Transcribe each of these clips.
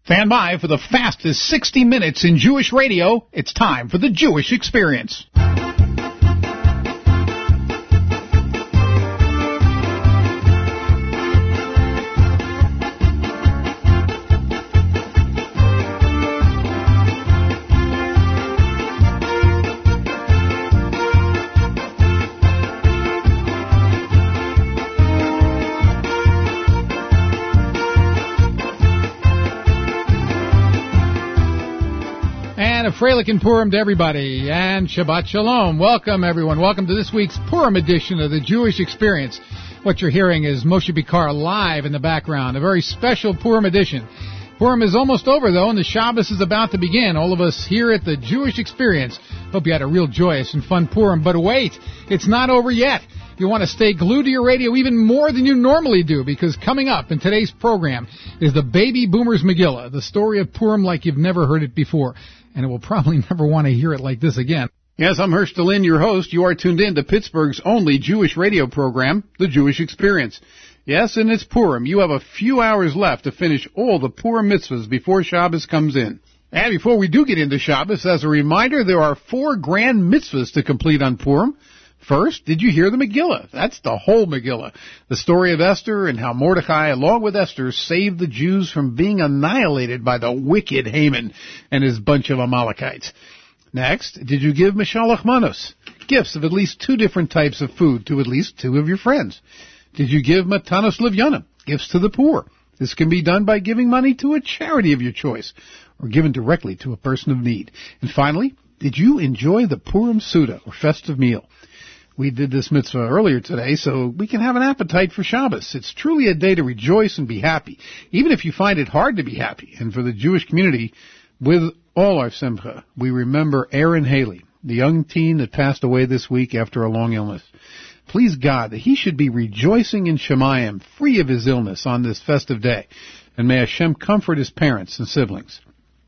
Stand by for the fastest 60 minutes in Jewish radio. It's time for the Jewish Experience. Freilich and Purim to everybody, and Shabbat Shalom. Welcome, everyone. Welcome to this week's Purim edition of the Jewish Experience. What you're hearing is Moshe Bikar live in the background, a very special Purim edition. Purim is almost over, though, and the Shabbos is about to begin. All of us here at the Jewish Experience hope you had a real joyous and fun Purim. But wait, it's not over yet. You want to stay glued to your radio even more than you normally do, because coming up in today's program is the Baby Boomers Megillah, the story of Purim like you've never heard it before. And it will probably never want to hear it like this again. Yes, I'm Hersh Delin, your host. You are tuned in to Pittsburgh's only Jewish radio program, The Jewish Experience. Yes, and it's Purim. You have a few hours left to finish all the Purim mitzvahs before Shabbos comes in. And before we do get into Shabbos, as a reminder, there are 4 grand mitzvahs to complete on Purim. First, did you hear the Megillah? That's the whole Megillah. The story of Esther and how Mordecai, along with Esther, saved the Jews from being annihilated by the wicked Haman and his bunch of Amalekites. Next, did you give Mishalach Manos, gifts of at least 2 different types of food to at least 2 of your friends? Did you give Matanos Levyanim, gifts to the poor? This can be done by giving money to a charity of your choice or given directly to a person of need. And finally, did you enjoy the Purim Suda, or festive meal? We did this mitzvah earlier today, so we can have an appetite for Shabbos. It's truly a day to rejoice and be happy, even if you find it hard to be happy. And for the Jewish community, with all our simcha, we remember Aaron Haley, the young teen that passed away this week after a long illness. Please God that he should be rejoicing in Shemayim, free of his illness on this festive day. And may Hashem comfort his parents and siblings.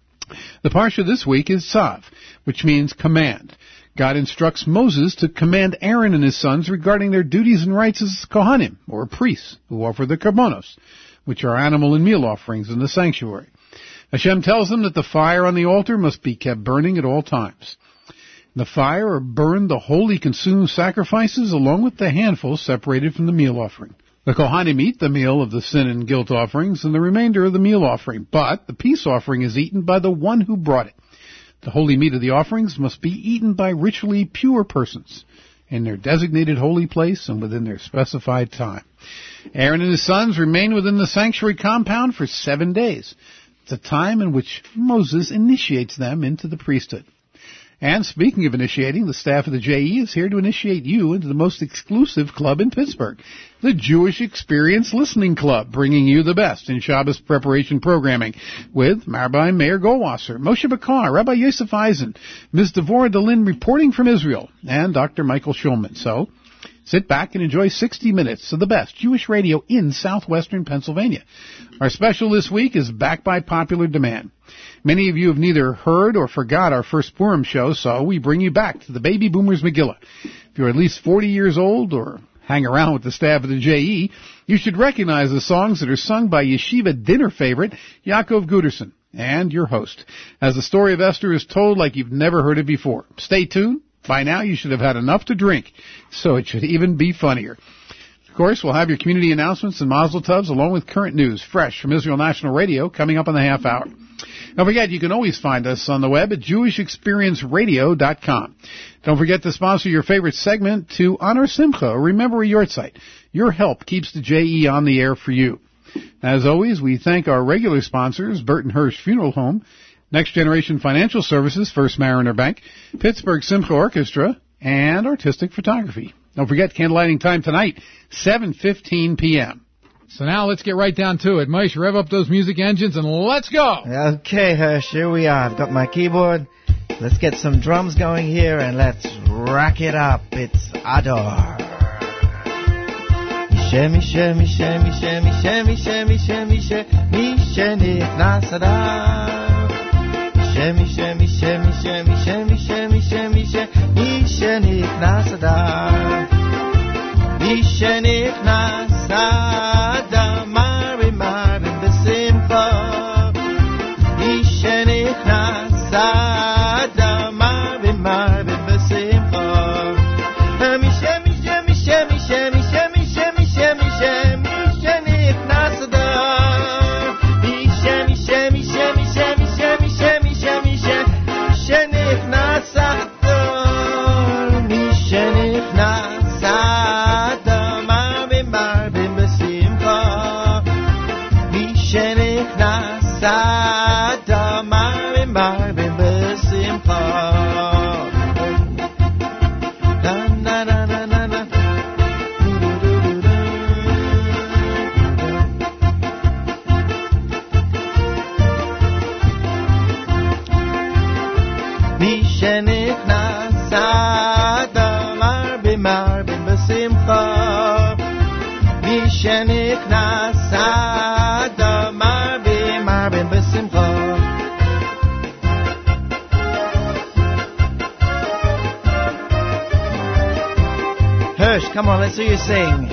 The parsha this week is Tzav, which means command. God instructs Moses to command Aaron and his sons regarding their duties and rights as Kohanim, or priests, who offer the karbonos, which are animal and meal offerings in the sanctuary. Hashem tells them that the fire on the altar must be kept burning at all times. The fire burned the holy consumed sacrifices along with the handful separated from the meal offering. The Kohanim eat the meal of the sin and guilt offerings and the remainder of the meal offering, but the peace offering is eaten by the one who brought it. The holy meat of the offerings must be eaten by ritually pure persons in their designated holy place and within their specified time. Aaron and his sons remain within the sanctuary compound for 7 days. It's a time in which Moses initiates them into the priesthood. And speaking of initiating, the staff of the JE is here to initiate you into the most exclusive club in Pittsburgh, the Jewish Experience Listening Club, bringing you the best in Shabbos preparation programming with Rabbi Meir Goldwasser, Moshe Bikar, Rabbi Yosef Eisen, Ms. Devorah Delin reporting from Israel, and Dr. Michael Schulman. So, sit back and enjoy 60 minutes of the best Jewish radio in southwestern Pennsylvania. Our special this week is backed by popular demand. Many of you have neither heard or forgot our first Purim show, so we bring you back to the Baby Boomers Megillah. If you're at least 40 years old or hang around with the staff of the JE, you should recognize the songs that are sung by Yeshiva dinner favorite Yaakov Guderson and your host, as the story of Esther is told like you've never heard it before. Stay tuned. By now you should have had enough to drink, so it should even be funnier. Of course, we'll have your community announcements and mazel tovs along with current news fresh from Israel National Radio coming up in the half hour. Don't forget, you can always find us on the web at jewishexperienceradio.com. Don't forget to sponsor your favorite segment to honor Simcha or remember a yahrzeit. Your help keeps the JE on the air for you. As always, we thank our regular sponsors, Burton Hirsch Funeral Home, Next Generation Financial Services, First Mariner Bank, Pittsburgh Simcha Orchestra, and Artistic Photography. Don't forget, candlelighting time tonight, 7:15 p.m. So now let's get right down to it. Moshe, rev up those music engines and let's go. Okay, Hirsch, here we are. I've got my keyboard. Let's get some drums going here and let's rack it up. It's Ador. Shemi, shemi, shemi, shemi, shemi, shemi, shemi, shemi, shemi, nasada. Shemi, shemi, shemi, shemi, shemi, shemi, shemi, shemi, shemi, nasada. Shemi, nasada. Mari, mari, besimcha. נסעדה מרבים מרבים בשמחה מישה מישה מישה מישה מישה מישה מישה מישה מישה נכנס אדר מישה מישה מישה מישה מישה מישה מישה מישה מישה נכנס אדר מישה נכנס אדר מרבים מרבים בשמחה מישה נכנס אדר מרבים מרבים בשמחה שנכנס אדר מרבים מרבים בשמחה מי שנכנס אדר מרבים מרבים בשמחה Hirsch, come on, let's hear you sing.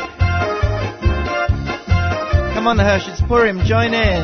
Come on, Hirsch, it's Purim, join in.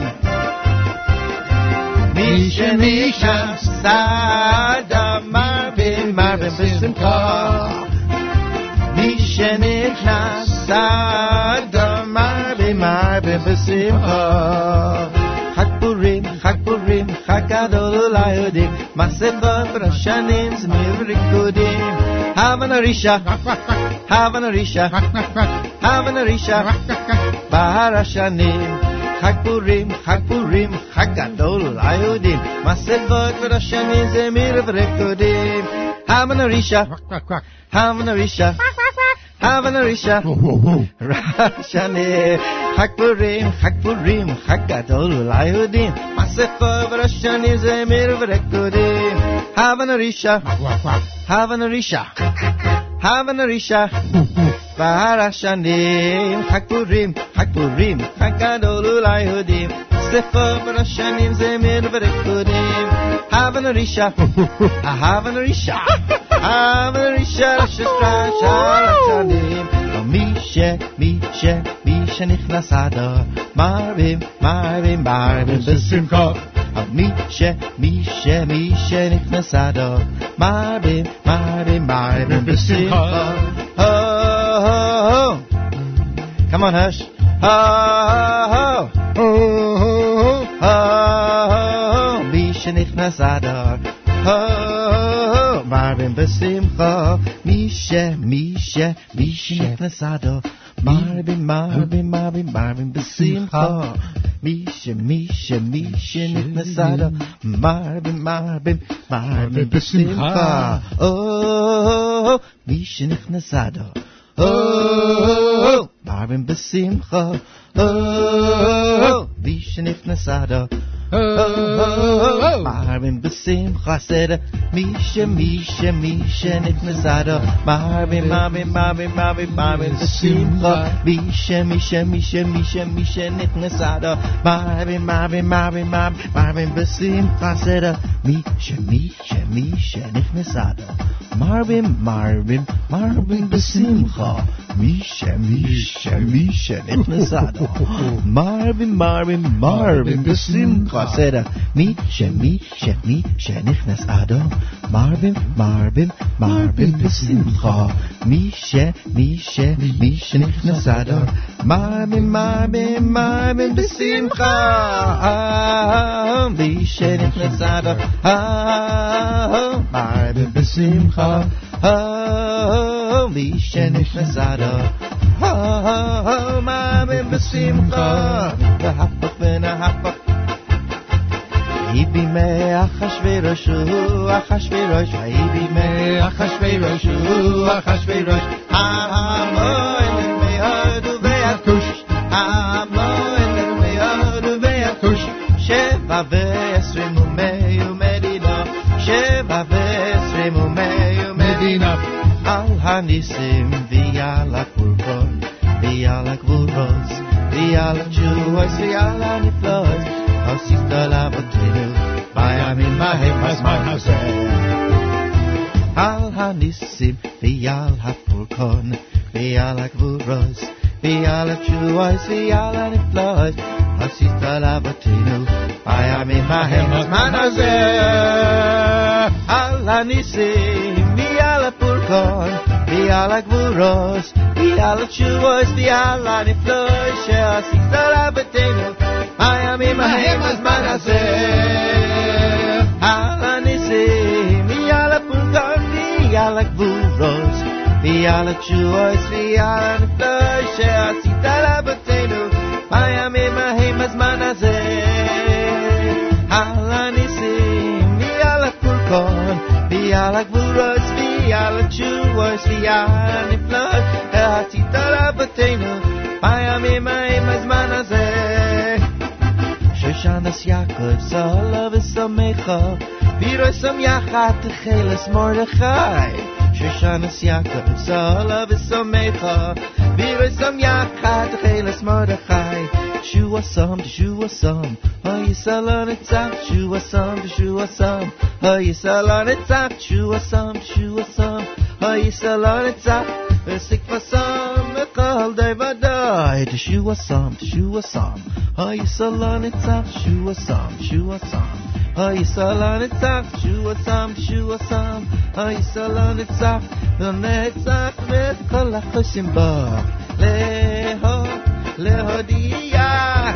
מי שנכנס אדר מרבים מרבים בשמחה מי שנכנס אדר מרבים מרבים בשמחה חג פורים, חג פורים, חג גדול ליהודים מסכות ראשונים זמיר וריקודים הבה נרישה, הבה נרישה, הבה נרישה בהר השנים חג פורים, חג פורים, חג גדול ליהודים מסכות וראשונים זמיר וריקודים הבה נרישה, הבה נרישה, הבה נרישה ראשונים חג פורים, חג פורים, חג גדול ליהודים מסכות וראשונים זמיר וריקודים הבה נרישה, הבה נרישה, הבה נרישה בהר השנים חג פורים, חג פורים, חג גדול ליהודים ספר ברשנים זמיר וריקודים הבה נרישה, הבה נרישה, הבה נרישה לשטרה של השנים מי שנכנס אדר מרבים מרבים מרבים בשמחה מי שנכנס אדר מרבים מרבים מרבים בשמחה Come on, Hirsch. Ho, ho, ho, ho, ho, ho, מי שנכנס אדר. Ho, ho, מרבים בשמחה. מי שנכנס אדר. מרבים, מרבים, מרבים, מרבים בשמחה. מי שנכנס אדר. מרבים, מרבים, מרבים בשמחה. Oh, מי שנכנס אדר. Oh, מרבים בשמחה. Oh, מי שנכנס אדר. Oh, מרבים בשמחה. סדר מי שנכנס אדר. מרבים, מרבים, מרבים, מרבים, מרבים בשמחה. מי שנכנס אדר. מרבים, מרבים, מרבים, מרבים בשמחה. סדר מי שנכנס אדר. מרבים, מרבים, מרבים בשמחה. מי שנכנס אדר. מרבים, מרבים, מרבים בשמחה. סדר מי שנכנס אדר. מרבים, מרבים, מרבים בשמחה. מי שנכנס אדר. מרבים, מרבים, מרבים בשמחה. מי שנכנס אדר. מרבים בשמחה. מי שנכנס אדר. מרבים בשמחה. והפך ונהפך ויהי בימי אחשוורוש ויהי בימי אחשוורוש המועד מהודו ועד כוש המועד מהודו ועד כוש 27 ומדינה 27 ומדינה על הניסים ועל הקורבן ועל הגבורות ועל התשועות ועל הנפלאות עשית לאבותינו בימים ההם בזמן הזה על הניסים ועל הפורקון ועל הגבורות ועל התשועות ועל הנפלאות עשית לאבותינו בימים ההם בזמן הזה הניסים, ועל הפולחן, ועל הגבורות, ועל התשובות, ועל הנפלאות שעשית לאבותינו בימים ההם בזמן הזה. על הניסים, ועל הפולחן, ועל הגבורות, ועל התשובות, ועל הנפלאות שעשית לאבותינו בימים ההם בזמן הזה. על הניסים, ועל הפולחן, ועל הגבורות, ועל התשובות, ועל הנפלאות שעשית לאבותינו בימים ההם בזמן הזה. שושנס יעקב סהלה ושמחה, וירוסם יחד תחילס מרדכי. שושנס יעקב סהלה ושמחה, וירוסם יחד תחילס מרדכי. תשועסם, תשועסם, היסל הנצח. תשועסם, תשועסם, היסל הנצח. תשועסם, תשועסם, היסל הנצח. וסקפסם וכל די ודאי. תשועסם, תשועסם, היסל הנצח. תשועסם, תשועסם, היסל הנצח. תשועסם, תשועסם, היסל הנצח. ונצח וכל החוסים בו להודיע,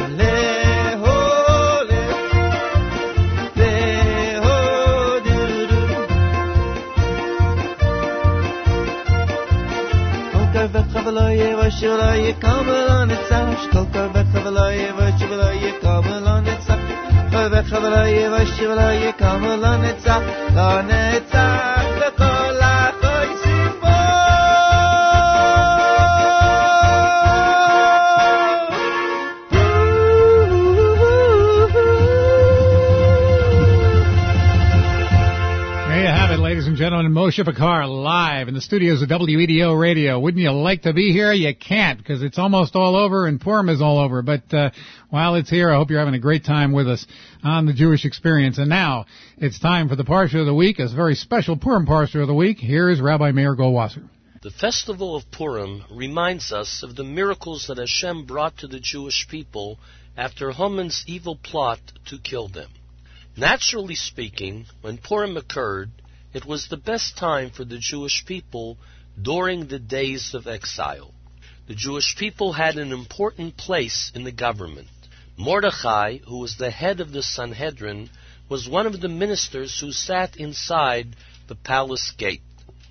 ולא יבש ולא יקם ולא נצח. כל קרבך ולא יבש ולא יקם ולא נצח. קרבך ולא יבש ולא יקם ולא נצח. לא נצח לכל החוסים בו. Ladies and gentlemen, Moshe Bakar live in the studios of WEDO Radio. Wouldn't you like to be here? You can't, because it's almost all over and Purim is all over. But while it's here, I hope you're having a great time with us on the Jewish Experience. And now it's time for the Parsha of the Week, a very special Purim Parsha of the Week. Here is Rabbi Meir Goldwasser. The festival of Purim reminds us of the miracles that Hashem brought to the Jewish people after Haman's evil plot to kill them. Naturally speaking, when Purim occurred, it was the best time for the Jewish people during the days of exile. The Jewish people had an important place in the government. Mordechai, who was the head of the Sanhedrin, was one of the ministers who sat inside the palace gate.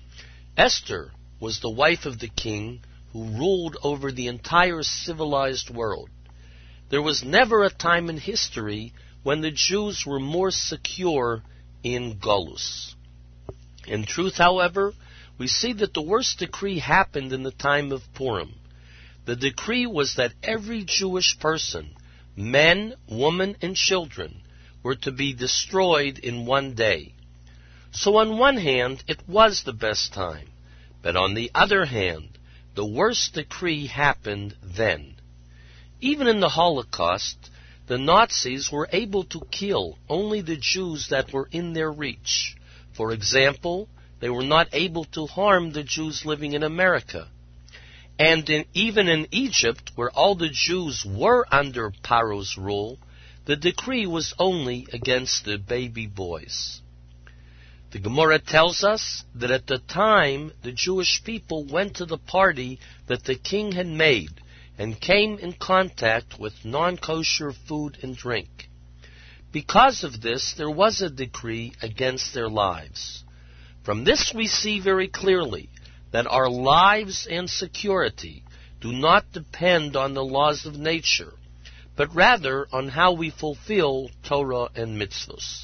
Esther was the wife of the king who ruled over the entire civilized world. There was never a time in history when the Jews were more secure in Golus. In truth, however, we see that the worst decree happened in the time of Purim. The decree was that every Jewish person, men, women, and children, were to be destroyed in one day. So on one hand, it was the best time, but on the other hand, the worst decree happened then. Even in the Holocaust, the Nazis were able to kill only the Jews that were in their reach. For example, they were not able to harm the Jews living in America. And even in Egypt, where all the Jews were under Paro's rule, the decree was only against the baby boys. The Gemara tells us that at the time, the Jewish people went to the party that the king had made and came in contact with non-kosher food and drink. Because of this, there was a decree against their lives. From this we see very clearly that our lives and security do not depend on the laws of nature, but rather on how we fulfill Torah and mitzvos.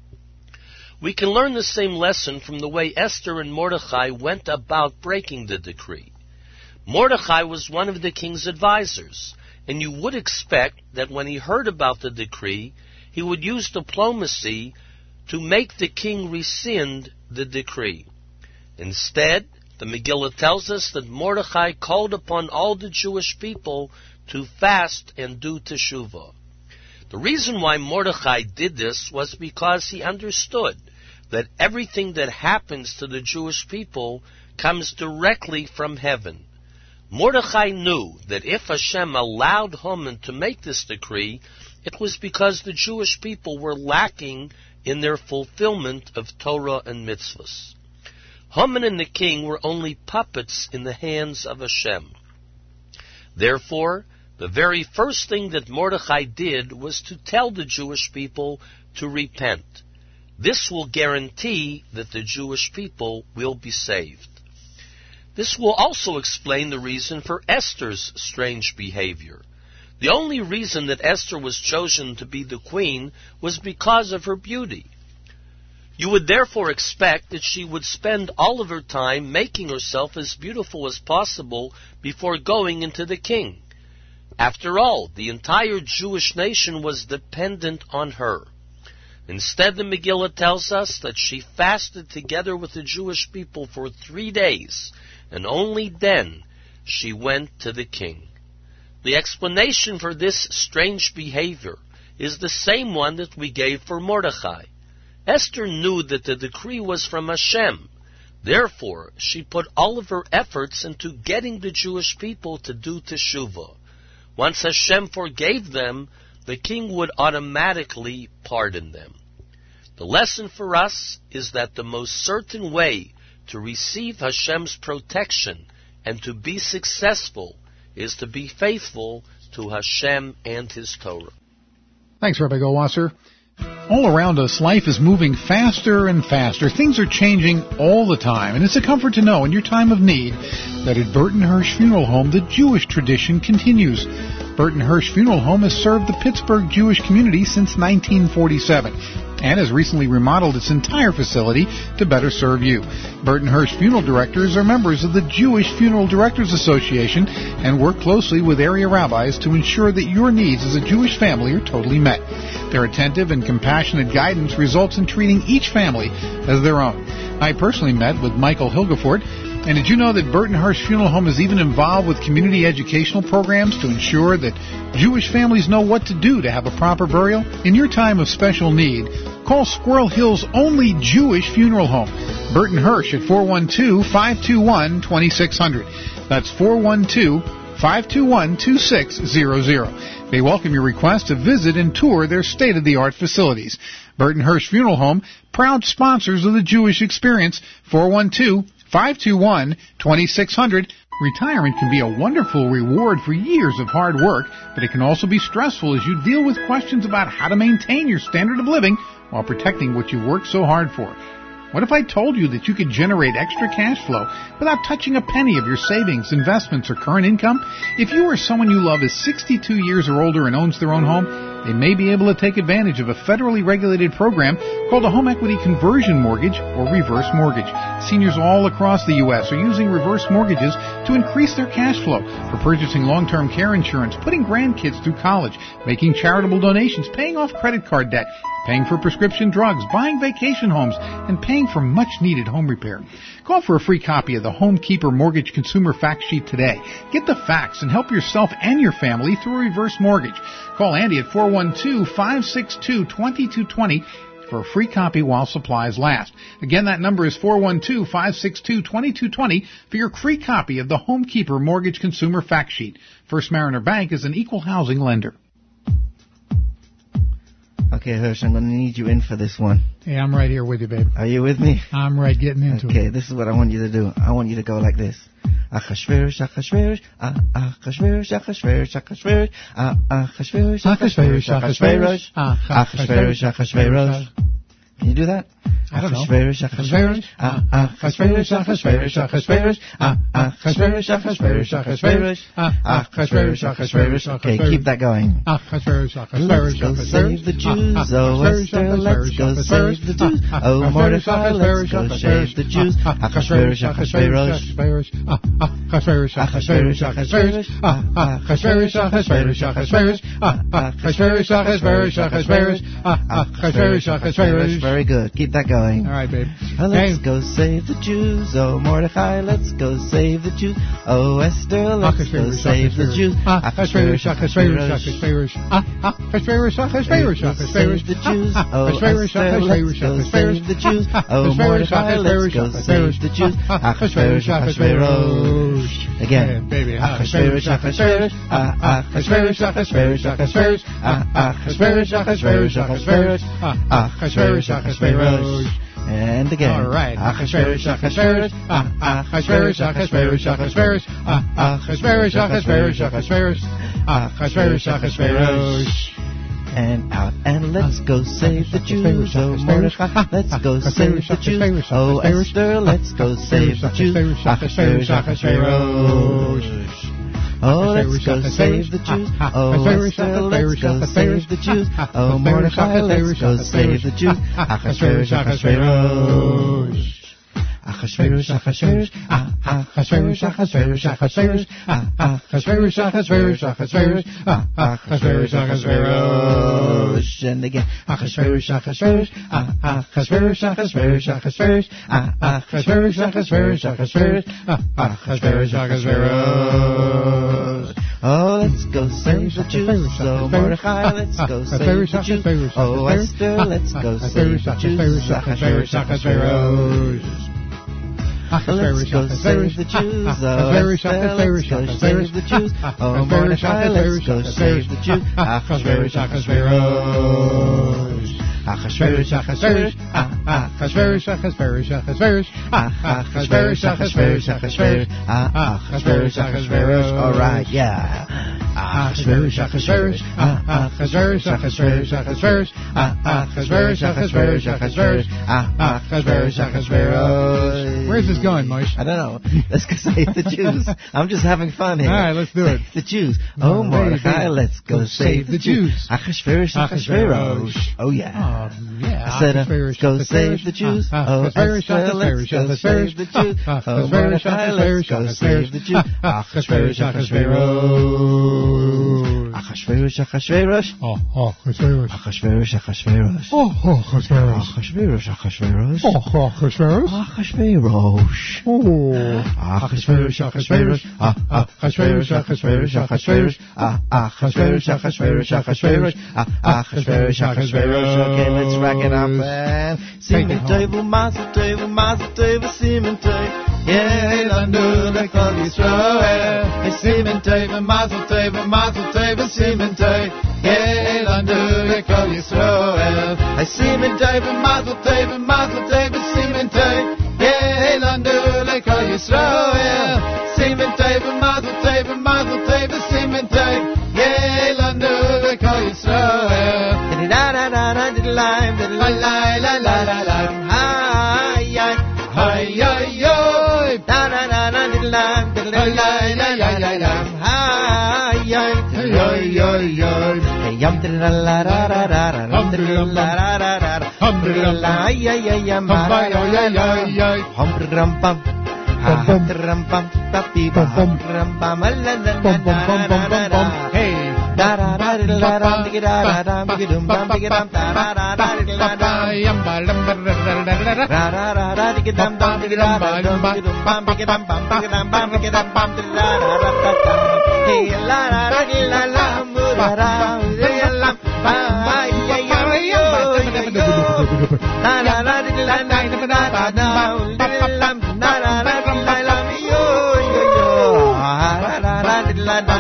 We can learn the same lesson from the way Esther and Mordechai went about breaking the decree. Mordechai was one of the king's advisors, and you would expect that when he heard about the decree, he would use diplomacy to make the king rescind the decree. Instead, the Megillah tells us that Mordechai called upon all the Jewish people to fast and do teshuvah. The reason why Mordechai did this was because he understood that everything that happens to the Jewish people comes directly from heaven. Mordechai knew that if Hashem allowed Haman to make this decree, it was because the Jewish people were lacking in their fulfillment of Torah and mitzvahs. Haman and the king were only puppets in the hands of Hashem. Therefore, the very first thing that Mordechai did was to tell the Jewish people to repent. This will guarantee that the Jewish people will be saved. This will also explain the reason for Esther's strange behavior. The only reason that Esther was chosen to be the queen was because of her beauty. You would therefore expect that she would spend all of her time making herself as beautiful as possible before going into the king. After all, the entire Jewish nation was dependent on her. Instead, the Megillah tells us that she fasted together with the Jewish people for 3 days, and only then she went to the king. The explanation for this strange behavior is the same one that we gave for Mordechai. Esther knew that the decree was from Hashem. Therefore, she put all of her efforts into getting the Jewish people to do teshuvah. Once Hashem forgave them, the king would automatically pardon them. The lesson for us is that the most certain way to receive Hashem's protection and to be successful is to be faithful to Hashem and His Torah. Thanks, Rabbi Goldwasser. All around us, life is moving faster and faster. Things are changing all the time, and it's a comfort to know in your time of need that at Burton Hirsch Funeral Home, the Jewish tradition continues. Burton Hirsch Funeral Home has served the Pittsburgh Jewish community since 1947 and has recently remodeled its entire facility to better serve you. Burton Hirsch Funeral Directors are members of the Jewish Funeral Directors Association and work closely with area rabbis to ensure that your needs as a Jewish family are totally met. Their attentive and compassionate guidance results in treating each family as their own. I personally met with Michael Hilgefort. And did you know that Burton Hirsch Funeral Home is even involved with community educational programs to ensure that Jewish families know what to do to have a proper burial? In your time of special need, call Squirrel Hill's only Jewish funeral home, Burton Hirsch, at 412-521-2600. That's 412-521-2600. They welcome your request to visit and tour their state-of-the-art facilities. Burton Hirsch Funeral Home, proud sponsors of the Jewish Experience, 412-521-2600. Retirement can be a wonderful reward for years of hard work, but it can also be stressful as you deal with questions about how to maintain your standard of living while protecting what you worked so hard for. What if I told you that you could generate extra cash flow without touching a penny of your savings, investments, or current income? If you or someone you love is 62 years or older and owns their own home, they may be able to take advantage of a federally regulated program called a home equity conversion mortgage or reverse mortgage. Seniors all across the U.S. are using reverse mortgages to increase their cash flow for purchasing long-term care insurance, putting grandkids through college, making charitable donations, paying off credit card debt, paying for prescription drugs, buying vacation homes, and paying for much-needed home repair. Call for a free copy of the Homekeeper Mortgage Consumer Fact Sheet today. Get the facts and help yourself and your family through a reverse mortgage. Call Andy at 412-562-2220 for a free copy while supplies last. Again, that number is 412-562-2220 for your free copy of the Homekeeper Mortgage Consumer Fact Sheet. First Mariner Bank is an equal housing lender. Okay, Hirsch, I'm going to need you in for this one. Hey, I'm right here with you, babe. Are you with me? I'm right getting into it. Okay, this is what I want you to do. I want you to go like this. Achashverosh, Achashverosh, Achashverosh, Achashverosh, Achashverosh, Achashverosh, Achashverosh, Achashverosh, Achashverosh, Achashverosh. Can you do that? I don't know. Achashverosh, Achashverosh, Achashverosh, Achashverosh, Achashverosh, Achashverosh, Achashverosh, Achashverosh, Achashverosh, Achashverosh. Okay, keep that going. Achashverosh, Let's go save the Jews. Oh, Esther, let's go save the Jews. Oh, Mordecai, let's go save the Jews. Achashverosh, Achashverosh, Achashverosh, Achashverosh, Achashverosh, Achashverosh, Achashverosh, Achashverosh, Achashverosh, Achashverosh, Achashverosh, Achashverosh, Achashverosh. Very good. Keep that going. going. All right, babe. Let's go save the Jews. Oh, Mordecai, let's go save the Jews. Oh, Esther, let's go save the Jews. Achashverosh, Achashverosh, Achashverosh. Achashverosh, Achashverosh, Achashverosh. The Jews. Oh, Esther, let's go save the Jews. Oh, Mordecai, let's go save the Jews. Achashverosh, Achashverosh. Again, baby. Achashverosh, Achashverosh. Achashverosh, Achashverosh, Achashverosh. Achashverosh, Achashverosh, Achashverosh. Achashverosh, Achashverosh. And again. All right. Achashverosh, Achashverosh. Achashverosh, Achashverosh, Achashverosh. Achashverosh, Achashverosh, Achashverosh. Achashverosh, Achashverosh. And out and let's go save the Jews. Oh, Mordecai, let's go save the Jews. Oh, Esther, let's go save the Jews. Achashverosh, Achashverosh. Oh, let's go save the Jews. Oh, Esther, let's go save the Jews. Oh, Mordecai, let's go save the Jews. Achashverosh, Achashverosh. Achashverosh, Achashverosh. Achashverosh, Achashverosh, Achashverosh. Achashverosh, Achashverosh, Achashverosh. Achashverosh, Achashverosh. And again. Achashverosh, Achashverosh. Achashverosh, Achashverosh, Achashverosh. Achashverosh, Achashverosh, Achashverosh. Achashverosh, Achashverosh. Oh, let's go save the Jews. Oh, Mordecai, let's go save the Jews. Oh, Esther, let's go save the Jews. Achashverosh, Achashverosh. Let's go save the Jews. Oh, Esther, let's go save the Jews. Oh, Mordecai, let's go save the Jews. Achashverosh, Achashverosh. Achashverosh, Achashverosh. Achashverosh, Achashverosh, Achashverosh. Achashverosh, Achashverosh, Achashverosh. Achashverosh, Achashverosh. All right, yeah. Achashverosh, Achashverosh. Achashverosh, Achashverosh, Achashverosh. Achashverosh, Achashverosh, Achashverosh. Achashverosh, Achashverosh. Where's this going, Moshe? I don't know. Let's go save the Jews. I'm just having fun here. All right, let's do it. The Jews. Oh, Mordecai, let's go save the Jews. Achashverosh, Achashverosh. Oh, yeah. Yeah. I said, go save the Jews. Oh, Esther, let's go save the Jews. Oh, Mordecai, let's go save the Jews. Achashverosh, Achashverosh. Achashverosh, Achashverosh. Achashverosh. Achashverosh, Achashverosh. Achashverosh. Achashverosh, Achashverosh. Achashverosh. Achashverosh. Achashverosh, Achashverosh. Achashverosh, Achashverosh, Achashverosh. Achashverosh, Achashverosh, Achashverosh. Achashverosh, Achashverosh. Okay, let's rack it up and Simen Tov, Mazel Tov, Mazel Tov, Simen Tov. Yeah, Landu Lekol Yisrael. Simen Tov, Mazel Tov, Mazel Tov, Simen Tov. Yeah, Landu Lekol Yisrael. Simen Tov, Mazel Tov, Mazel Tov, Simen Tov. Yeah, Landu Lekol Yisrael. Simen Tov, Mazel Tov, Mazel Tov, Simen Tov. Yeah, Landu Lekol Yisrael. La la la la la la la la la la la. Hi hi hi hi yo. La la la la la la la la la la la. Hi hi yo yo yo. Hey yum la la la la la la la la la. Hum la ya ya ya ma ya ya ya ya. Hum ram pam. Hum ram pam papi hum ram pam la la la la. Hey. Da da da da da da da da da da dum bam dum da da da da da da da yum ba dum da da da da da da da da dum bam dum dum bam dum bam bam dum bam da da da da hey la la la la la mu da da la ba ya ya yo la la la la la da da da la la la la yo yo la la la la da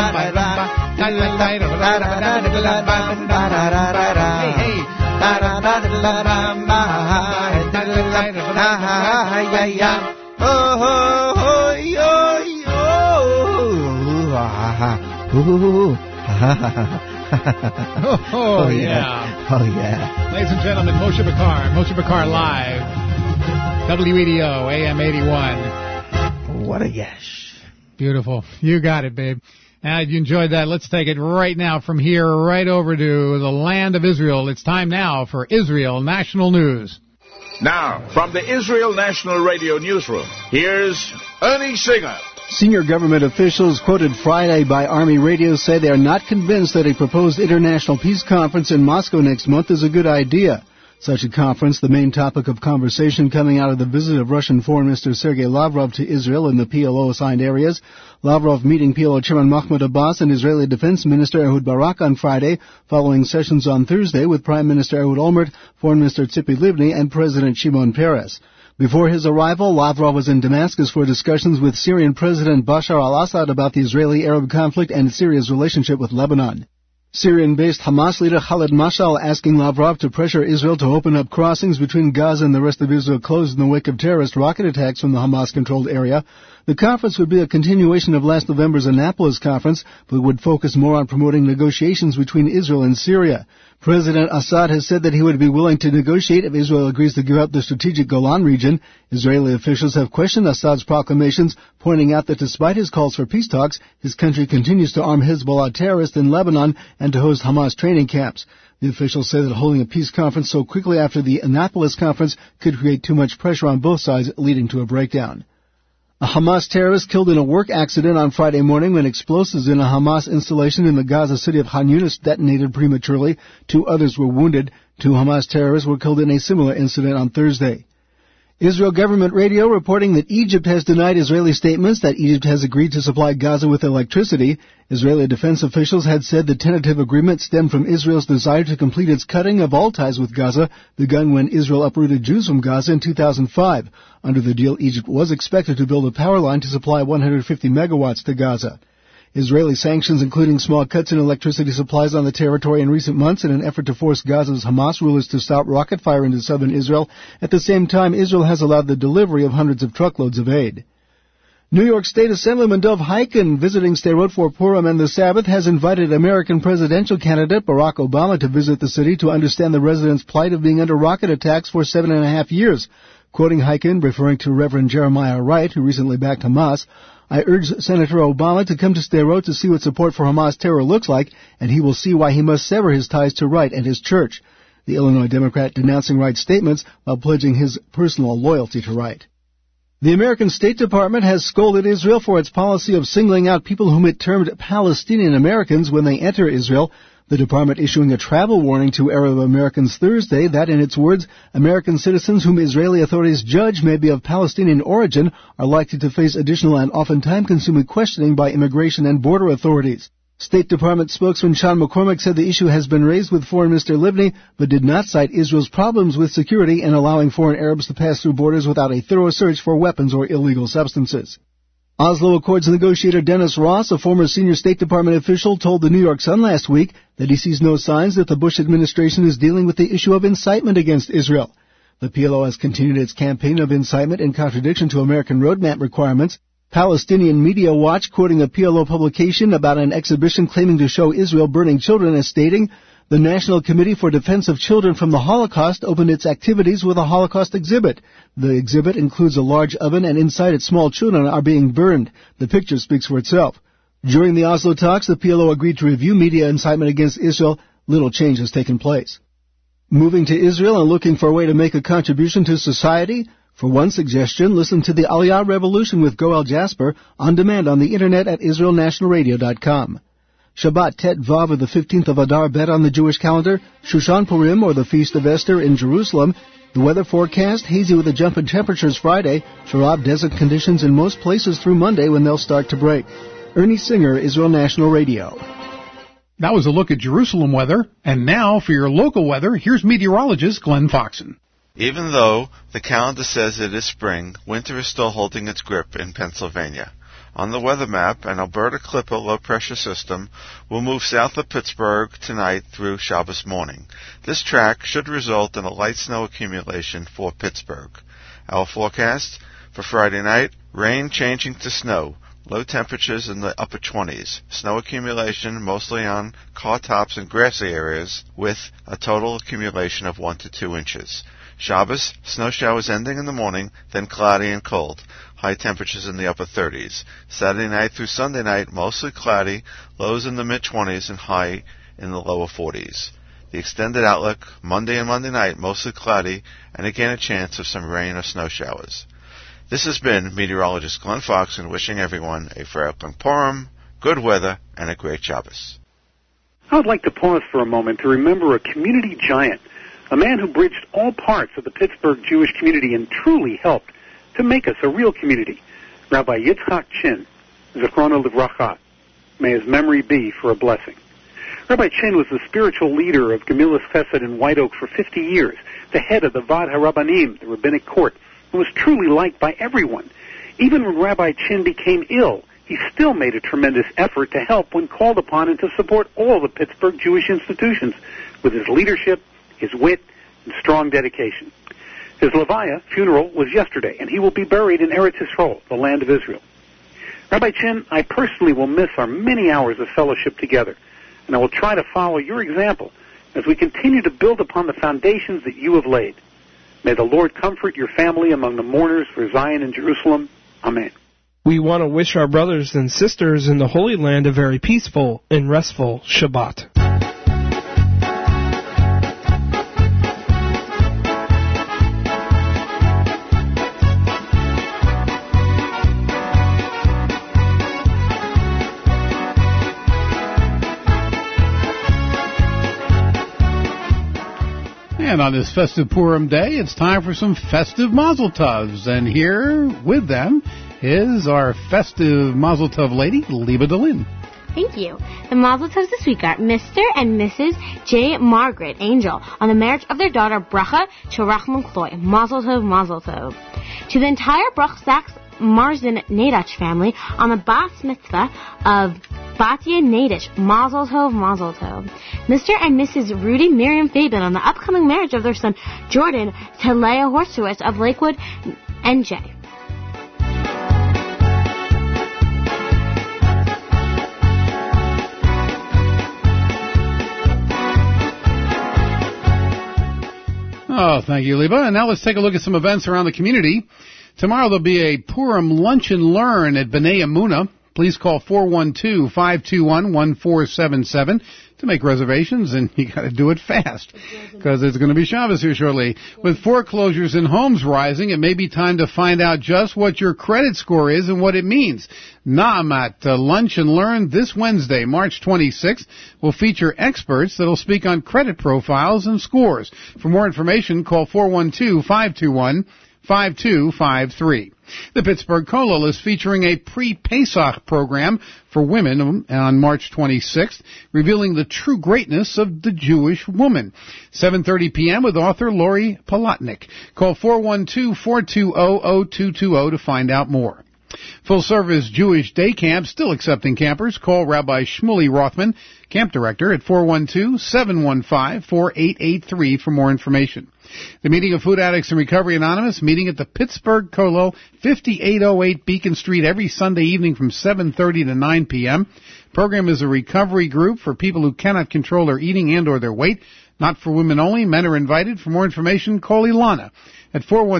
Oh, yeah. Oh, yeah. Ladies and gentlemen, Moshe Bakar live. WEDO, AM 81. What a yes. Beautiful. You got it, babe. Now, if you enjoyed that, let's take it right now from here right over to the land of Israel. It's time now for Israel National News. Now, from the Israel National Radio Newsroom, here's Ernie Singer. Senior government officials quoted Friday by Army Radio say they are not convinced that a proposed international peace conference in Moscow next month is a good idea. Such a conference, the main topic of conversation coming out of the visit of Russian Foreign Minister Sergei Lavrov to Israel in the PLO-assigned areas. Lavrov meeting PLO Chairman Mahmoud Abbas and Israeli Defense Minister Ehud Barak on Friday, following sessions on Thursday with Prime Minister Ehud Olmert, Foreign Minister Tzipi Livni, and President Shimon Peres. Before his arrival, Lavrov was in Damascus for discussions with Syrian President Bashar al-Assad about the Israeli-Arab conflict and Syria's relationship with Lebanon. Syrian-based Hamas leader Khaled Mashal asking Lavrov to pressure Israel to open up crossings between Gaza and the rest of Israel closed in the wake of terrorist rocket attacks from the Hamas-controlled area. The conference would be a continuation of last November's Annapolis conference, but would focus more on promoting negotiations between Israel and Syria. President Assad has said that he would be willing to negotiate if Israel agrees to give up the strategic Golan region. Israeli officials have questioned Assad's proclamations, pointing out that despite his calls for peace talks, his country continues to arm Hezbollah terrorists in Lebanon and to host Hamas training camps. The officials say that holding a peace conference so quickly after the Annapolis conference could create too much pressure on both sides, leading to a breakdown. A Hamas terrorist killed in a work accident on Friday morning when explosives in a Hamas installation in the Gaza city of Khan Yunis detonated prematurely. 2 others were wounded. 2 Hamas terrorists were killed in a similar incident on Thursday. Israel government radio reporting that Egypt has denied Israeli statements that Egypt has agreed to supply Gaza with electricity. Israeli defense officials had said the tentative agreement stemmed from Israel's desire to complete its cutting of all ties with Gaza, begun when Israel uprooted Jews from Gaza in 2005. Under the deal, Egypt was expected to build a power line to supply 150 megawatts to Gaza. Israeli sanctions, including small cuts in electricity supplies on the territory in recent months in an effort to force Gaza's Hamas rulers to stop rocket fire into southern Israel. At the same time, Israel has allowed the delivery of hundreds of truckloads of aid. New York State Assemblyman Dov Hikind, visiting Sderot for Purim and the Sabbath, has invited American presidential candidate Barack Obama to visit the city to understand the residents' plight of being under rocket attacks for 7.5 years. Quoting Hikind, referring to Reverend Jeremiah Wright, who recently backed Hamas, "I urge Senator Obama to come to Sderot to see what support for Hamas terror looks like, and he will see why he must sever his ties to Wright and his church." The Illinois Democrat denouncing Wright's statements while pledging his personal loyalty to Wright. The American State Department has scolded Israel for its policy of singling out people whom it termed Palestinian Americans when they enter Israel. The department issuing a travel warning to Arab Americans Thursday that, in its words, American citizens whom Israeli authorities judge may be of Palestinian origin are likely to face additional and often time-consuming questioning by immigration and border authorities. State Department spokesman Sean McCormick said the issue has been raised with Foreign Minister Livni, but did not cite Israel's problems with security and allowing foreign Arabs to pass through borders without a thorough search for weapons or illegal substances. Oslo Accords negotiator Dennis Ross, a former senior State Department official, told the New York Sun last week that he sees no signs that the Bush administration is dealing with the issue of incitement against Israel. The PLO has continued its campaign of incitement in contradiction to American roadmap requirements. Palestinian Media Watch, quoting a PLO publication about an exhibition claiming to show Israel burning children, as stating, "The National Committee for Defense of Children from the Holocaust opened its activities with a Holocaust exhibit. The exhibit includes a large oven, and inside it small children are being burned. The picture speaks for itself." During the Oslo talks, the PLO agreed to review media incitement against Israel. Little change has taken place. Moving to Israel and looking for a way to make a contribution to society? For one suggestion, listen to the Aliyah Revolution with Goel Jasper on demand on the internet at israelnationalradio.com. Shabbat Tet Vav of the 15th of Adar Bet on the Jewish calendar, Shushan Purim or the Feast of Esther in Jerusalem. The weather forecast, hazy with a jump in temperatures Friday, Sharab desert conditions in most places through Monday when they'll start to break. Ernie Singer, Israel National Radio. That was a look at Jerusalem weather, and now for your local weather, here's meteorologist Glenn Foxen. Even though the calendar says it is spring, winter is still holding its grip in Pennsylvania. On the weather map, an Alberta Clipper low-pressure system will move south of Pittsburgh tonight through Shabbos morning. This track should result in a light snow accumulation for Pittsburgh. Our forecast for Friday night, rain changing to snow, low temperatures in the upper 20s, snow accumulation mostly on car tops and grassy areas with a total accumulation of 1 to 2 inches. Shabbos, snow showers ending in the morning, then cloudy and cold. High temperatures in the upper 30s. Saturday night through Sunday night, mostly cloudy, lows in the mid-20s and high in the lower 40s. The extended outlook, Monday and Monday night, mostly cloudy, and again a chance of some rain or snow showers. This has been meteorologist Glenn Foxen wishing everyone a Freilich Purim, good weather, and a great Shabbos. I would like to pause for a moment to remember a community giant, a man who bridged all parts of the Pittsburgh Jewish community and truly helped to make us a real community, Rabbi Yitzchak Chin, Zichrono Livracha. May his memory be for a blessing. Rabbi Chin was the spiritual leader of Gemilas Chesed in White Oak for 50 years, the head of the Vad HaRabbanim, the rabbinic court, and was truly liked by everyone. Even when Rabbi Chin became ill, he still made a tremendous effort to help when called upon and to support all the Pittsburgh Jewish institutions with his leadership, his wit, and strong dedication. His Levaya funeral was yesterday, and he will be buried in Eretz Yisrael, the land of Israel. Rabbi Chin, I personally will miss our many hours of fellowship together, and I will try to follow your example as we continue to build upon the foundations that you have laid. May the Lord comfort your family among the mourners for Zion and Jerusalem. Amen. We want to wish our brothers and sisters in the Holy Land a very peaceful and restful Shabbat. And on this festive Purim day, it's time for some festive Mazel Tovs. And here with them is our festive Mazel Tov lady, Liba Delin. Thank you. The Mazel Tovs this week are Mr. and Mrs. J. Margaret Angel on the marriage of their daughter, Bracha Cherachman Kloy. Mazel Tov, Mazel Tov. To the entire Bruch Sachs Marzin Nadach family on the Bas Mitzvah of Batya Nadish. Mazel Tov, Mazel Tov. Mr. and Mrs. Rudy Miriam Fabin on the upcoming marriage of their son, Jordan, to Leah Horstowitz of Lakewood, NJ. Oh, thank you, Liba. And now let's take a look at some events around the community. Tomorrow there'll be a Purim Lunch and Learn at B'nai Emunah. Please call 412-521-1477 to make reservations, and you got to do it fast because it's going to be Shabbos here shortly. With foreclosures and homes rising, it may be time to find out just what your credit score is and what it means. Na'amat Lunch and Learn this Wednesday, March 26th, will feature experts that will speak on credit profiles and scores. For more information, call 412-521-5253. The Pittsburgh Kollel is featuring a pre-Pesach program for women on March 26th, revealing the true greatness of the Jewish woman. 7:30 p.m. with author Lori Palatnik. Call 412-420-0220 to find out more. Full-service Jewish day camp still accepting campers. Call Rabbi Shmuley Rothman, camp director, at 412-715-4883 for more information. The meeting of Food Addicts and Recovery Anonymous, meeting at the Pittsburgh Kollel, 5808 Beacon Street, every Sunday evening from 7:30 to 9 p.m. Program is a recovery group for people who cannot control their eating and or their weight. Not for women only. Men are invited. For more information, call Ilana at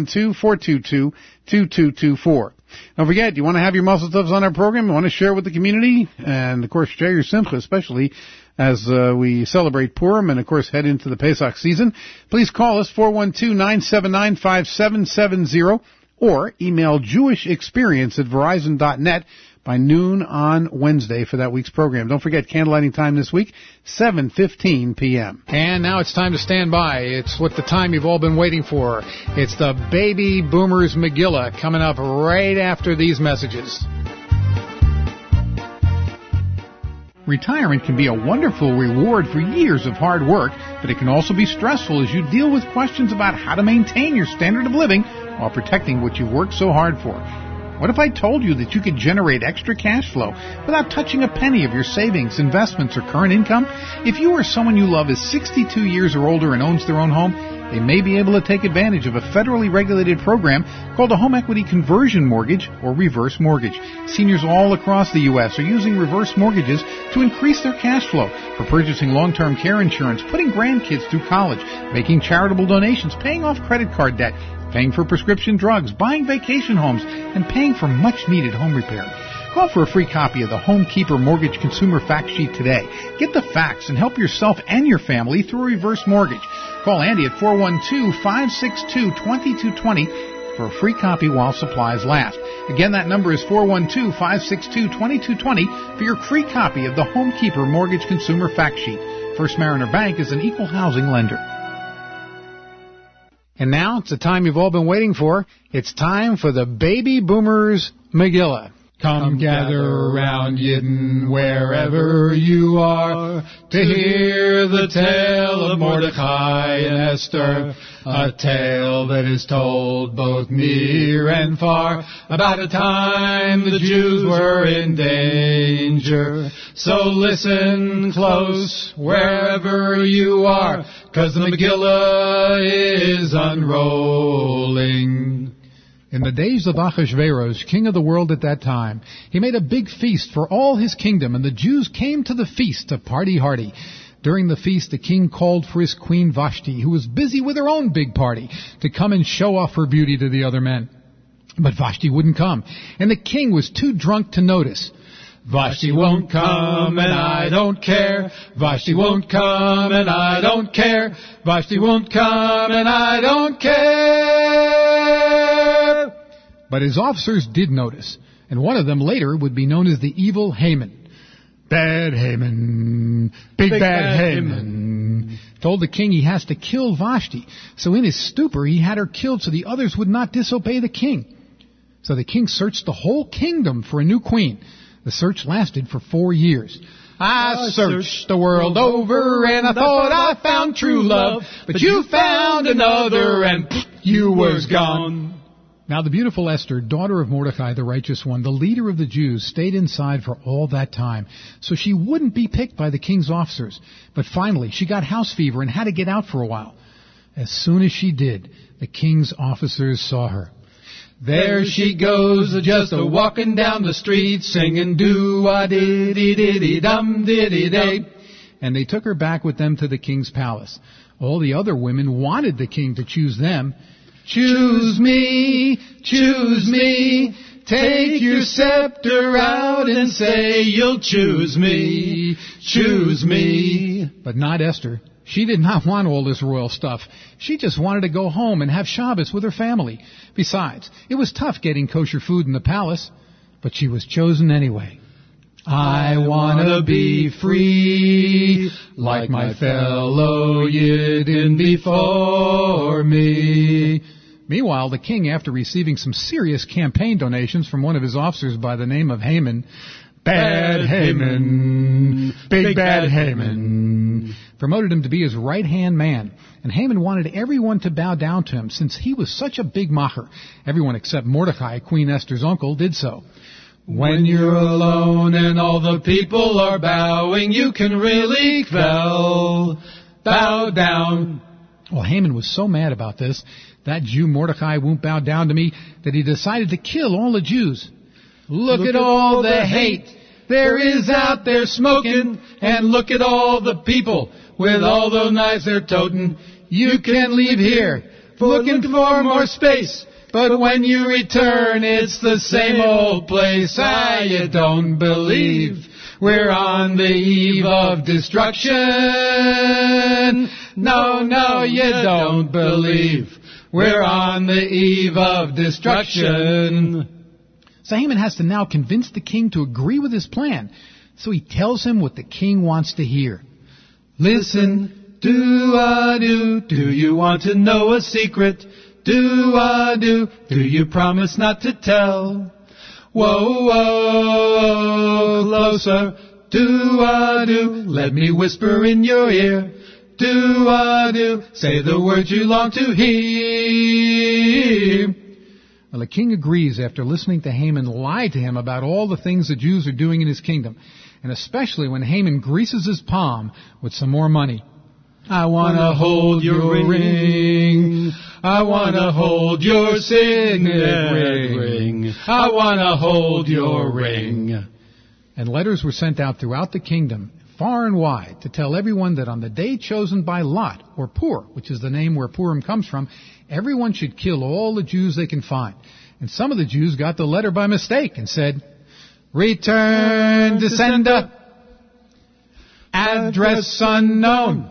412-422-2224. Don't forget, you want to have your Mazel Tovs on our program, you want to share with the community, and, of course, share your Simcha, especially as we celebrate Purim and, of course, head into the Pesach season. Please call us, 412-979-5770, or email jewishexperience@verizon.net by noon on Wednesday for that week's program. Don't forget, candlelighting time this week, 7:15 p.m. And now it's time to stand by. It's what the time you've all been waiting for. It's the Baby Boomers Megillah coming up right after these messages. Retirement can be a wonderful reward for years of hard work, but it can also be stressful as you deal with questions about how to maintain your standard of living while protecting what you've worked so hard for. What if I told you that you could generate extra cash flow without touching a penny of your savings, investments, or current income? If you or someone you love is 62 years or older and owns their own home, they may be able to take advantage of a federally regulated program called a home equity conversion mortgage or reverse mortgage. Seniors all across the U.S. are using reverse mortgages to increase their cash flow for purchasing long-term care insurance, putting grandkids through college, making charitable donations, paying off credit card debt, paying for prescription drugs, buying vacation homes, and paying for much-needed home repair. Call for a free copy of the Homekeeper Mortgage Consumer Fact Sheet today. Get the facts and help yourself and your family through a reverse mortgage. Call Andy at 412-562-2220 for a free copy while supplies last. Again, that number is 412-562-2220 for your free copy of the Homekeeper Mortgage Consumer Fact Sheet. First Mariner Bank is an equal housing lender. And now, it's the time you've all been waiting for. It's time for the Baby Boomers Megillah. Come gather around Yidden wherever you are to hear the tale of Mordecai and Esther, a tale that is told both near and far about a time the Jews were in danger. So listen close wherever you are, 'cause the Megillah is unrolling. In the days of Achashverosh, king of the world at that time, he made a big feast for all his kingdom, and the Jews came to the feast to party hardy. During the feast, the king called for his queen Vashti, who was busy with her own big party, to come and show off her beauty to the other men. But Vashti wouldn't come, and the king was too drunk to notice. Vashti won't come and I don't care. Vashti won't come and I don't care. Vashti won't come and I don't care. But his officers did notice, and one of them later would be known as the evil Haman. Bad Haman, big bad Haman, told the king he has to kill Vashti. So in his stupor he had her killed so the others would not disobey the king. So the king searched the whole kingdom for a new queen. The search lasted for 4 years. I searched the world over and I thought I found true love, but you found another and you was gone. Now the beautiful Esther, daughter of Mordecai, the righteous one, the leader of the Jews, stayed inside for all that time, so she wouldn't be picked by the king's officers. But finally, she got house fever and had to get out for a while. As soon as she did, the king's officers saw her. There she goes, just a-walking down the street, singing do-a-diddy-diddy-dum-diddy-day. And they took her back with them to the king's palace. All the other women wanted the king to choose them. Choose me, take your scepter out and say you'll choose me. But not Esther. She did not want all this royal stuff. She just wanted to go home and have Shabbos with her family. Besides, it was tough getting kosher food in the palace, but she was chosen anyway. I want to be free, like my fellow Yidden before me. Meanwhile, the king, after receiving some serious campaign donations from one of his officers by the name of Haman, Bad Haman, big bad Haman, promoted him to be his right-hand man. And Haman wanted everyone to bow down to him, since he was such a big macher. Everyone except Mordecai, Queen Esther's uncle, did so. When you're alone and all the people are bowing, you can really bow down. Well, Haman was so mad about this, that Jew Mordecai won't bow down to me, that he decided to kill all the Jews. Look at all the hate there is out there smoking, and look at all the people with all those knives they're toting. You can leave here looking for more space, but when you return, it's the same old place. You don't believe we're on the eve of destruction. No, you don't believe we're on the eve of destruction. So Haman has to now convince the king to agree with his plan. So he tells him what the king wants to hear. Listen, do you want to know a secret? Do you promise not to tell? Whoa, closer, let me whisper in your ear. Say the words you long to hear. Well, the king agrees after listening to Haman lie to him about all the things the Jews are doing in his kingdom, and especially when Haman greases his palm with some more money. I want to hold your ring. I want to hold your signet ring. I want to hold your ring. And letters were sent out throughout the kingdom, far and wide, to tell everyone that on the day chosen by Lot, or Pur, which is the name where Purim comes from, everyone should kill all the Jews they can find. And some of the Jews got the letter by mistake and said, Return to sender, address unknown,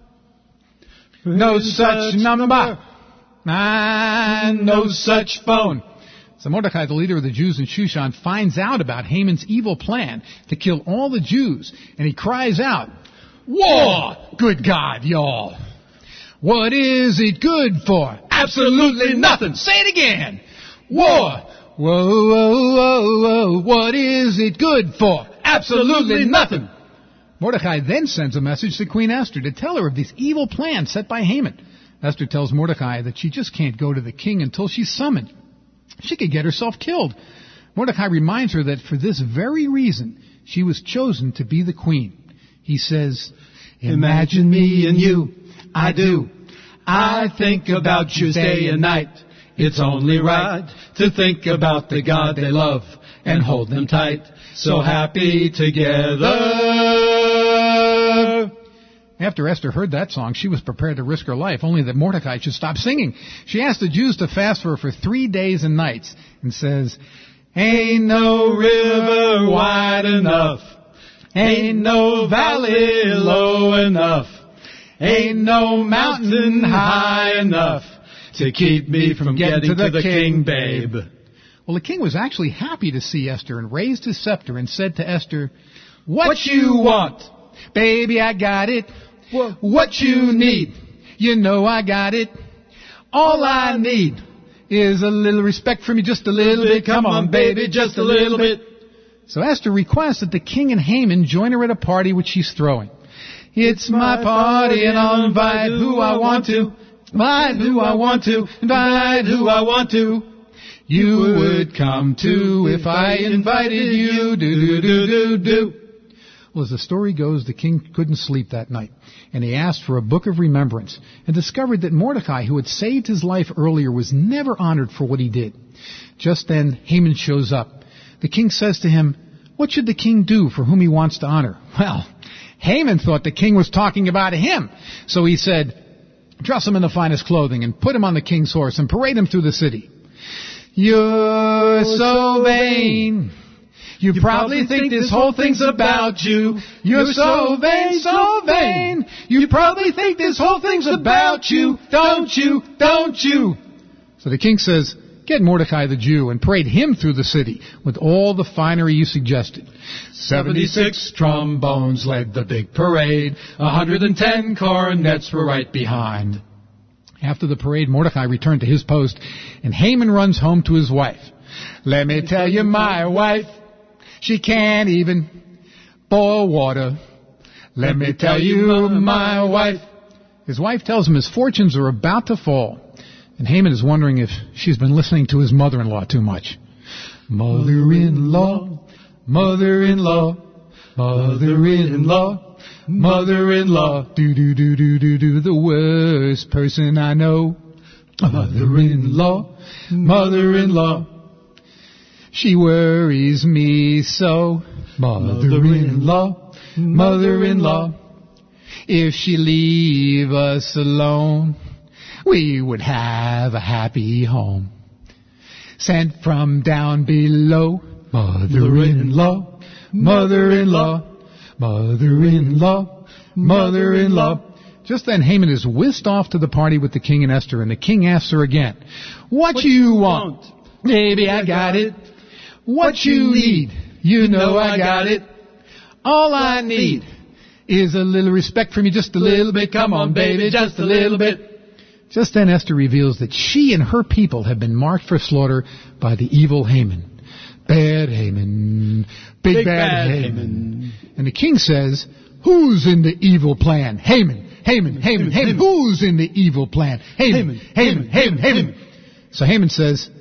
no such number, and no such phone. So Mordecai, the leader of the Jews in Shushan, finds out about Haman's evil plan to kill all the Jews, and he cries out, War! Good God, y'all! What is it good for? Absolutely nothing. Say it again. War. Whoa, whoa, whoa, whoa. What is it good for? Absolutely nothing. Mordecai then sends a message to Queen Esther to tell her of these evil plans set by Haman. Esther tells Mordecai that she just can't go to the king until she's summoned. She could get herself killed. Mordecai reminds her that for this very reason, she was chosen to be the queen. He says, imagine me and you, I do. I think about you day and night. It's only right to think about the God they love and hold them tight. So happy together. After Esther heard that song, she was prepared to risk her life, only that Mordecai should stop singing. She asked the Jews to fast for her for 3 days and nights and says, ain't no river wide enough, ain't no valley low enough, ain't no mountain high enough to keep me from getting to the king, babe. Well, the king was actually happy to see Esther and raised his scepter and said to Esther, what you want? Baby, I got it. What you need? You know I got it. All I need is a little respect from you, just a little bit. Come on, baby, just a little bit. So Esther requests that the king and Haman join her at a party which she's throwing. It's my party and I'll invite who I want to. Invite who I want to. Invite who I want to. You would come too if I invited you. Do. Well, as the story goes, the king couldn't sleep that night, and he asked for a book of remembrance and discovered that Mordecai, who had saved his life earlier, was never honored for what he did. Just then, Haman shows up. The king says to him, what should the king do for whom he wants to honor? Well, Haman thought the king was talking about him, so he said, dress him in the finest clothing and put him on the king's horse and parade him through the city. You're so vain. You probably think this whole thing's about you. You're so vain, so vain. You probably think this whole thing's about you. Don't you? Don't you? So the king says, get Mordecai the Jew and parade him through the city with all the finery you suggested. 76 trombones led the big parade. 110 cornets were right behind. After the parade, Mordecai returned to his post, and Haman runs home to his wife. Let me tell you, my wife, she can't even boil water. Let me tell you, my wife. His wife tells him his fortunes are about to fall, and Haman is wondering if she's been listening to his mother-in-law too much. Mother-in-law, mother-in-law, mother-in-law, mother-in-law, do, the worst person I know. Mother-in-law, mother-in-law, she worries me so. Mother-in-law, mother-in-law, if she leave us alone, we would have a happy home. Sent from down below. Mother-in-law, mother-in-law, mother-in-law, mother-in-law. Just then Haman is whisked off to the party with the king and Esther, and the king asks her again, what you want? Baby, I got it. What you need? You know I got it. All I need is a little respect from you, just a little bit. Come on, baby, just a little bit. Just then Esther reveals that she and her people have been marked for slaughter by the evil Haman. Bad Haman. Big bad Haman. And the king says, who's in the evil plan? Haman. Haman, Haman, Haman. Who's in the evil plan? Haman, Haman, Haman, Haman. So Haman says,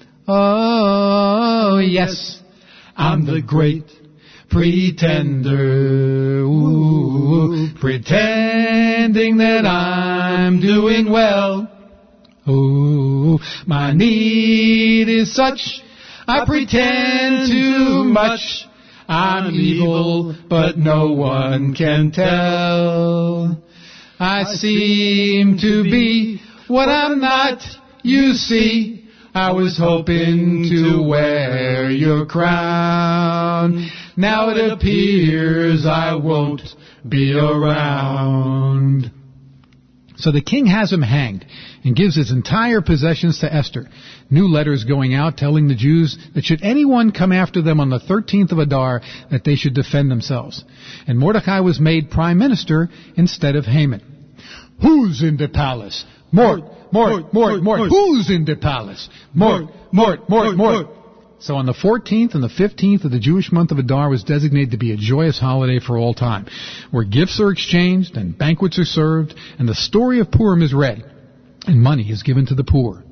oh, yes, I'm the great pretender. Ooh, pretending that I'm doing well. Oh, my need is such, I pretend too much. I'm evil, but no one can tell. I seem to be what I'm not, you see. I was hoping to wear your crown. Now it appears I won't be around. So the king has him hanged and gives his entire possessions to Esther. New letters going out telling the Jews that should anyone come after them on the 13th of Adar, that they should defend themselves. And Mordecai was made prime minister instead of Haman. Who's in the palace? Mort. Who's in the palace? Mort. So on the 14th and the 15th of the Jewish month of Adar was designated to be a joyous holiday for all time, where gifts are exchanged and banquets are served, and the story of Purim is read, and money is given to the poor.